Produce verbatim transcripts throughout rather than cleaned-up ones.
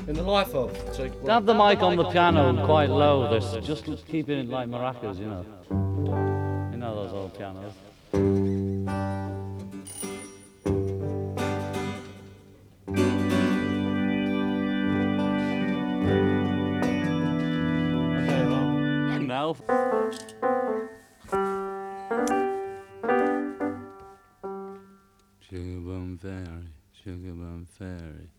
In the life of. So, well, Have the mic on the piano quite low. There's just keeping it like maracas, you know. You know those old pianos. Okay, well, now. Sugar Bum Fairy, Sugar Bum Fairy.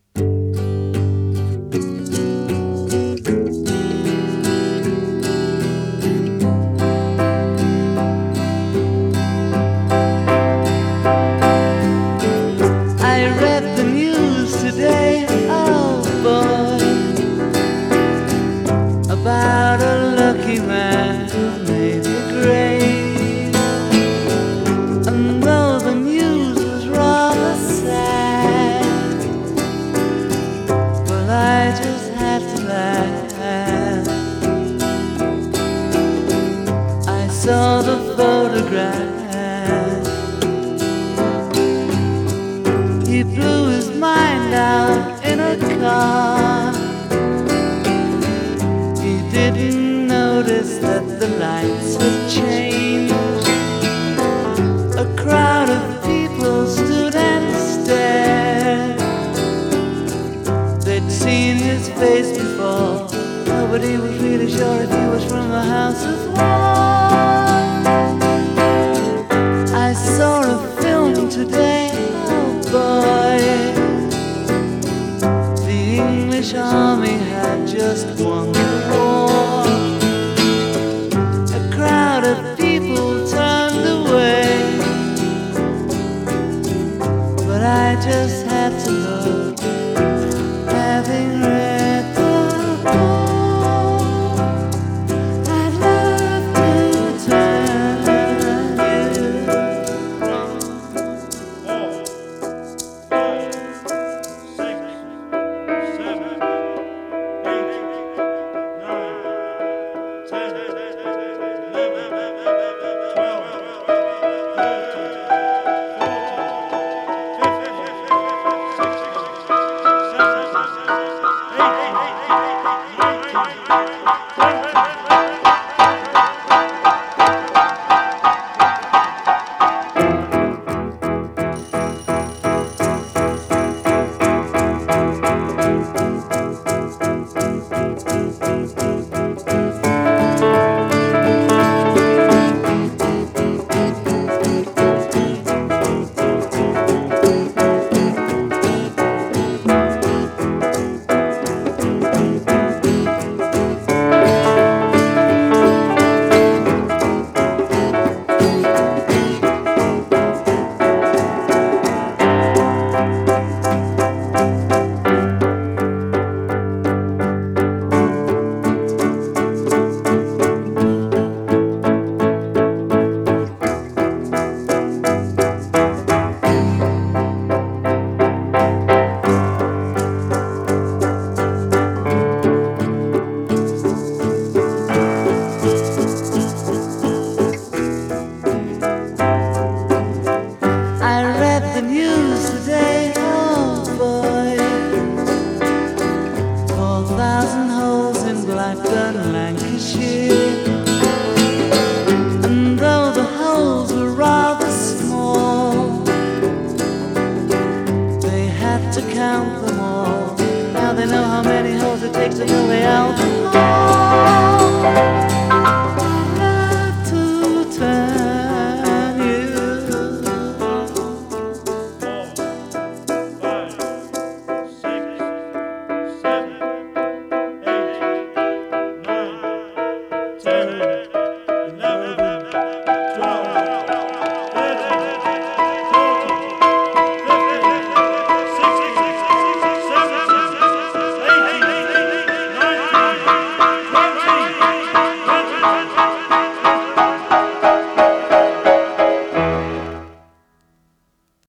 I read the news today, oh boy, about a lucky man who made the grade. And though the news was rather sad, well, I just had to laugh. I saw the photograph. He blew his mind out in a car. He didn't notice that the lights had changed. A crowd of people stood and stared. They'd seen his face before. Nobody was really sure if he was from the House of War. I saw a film today, oh boy. The English army had just won the war. A crowd of people turned away, but I just had to look, having read the book. I'd love to turn you from. Four, five, six, seven, eight, nine, ten, eleven, twelve, thirteen, ten.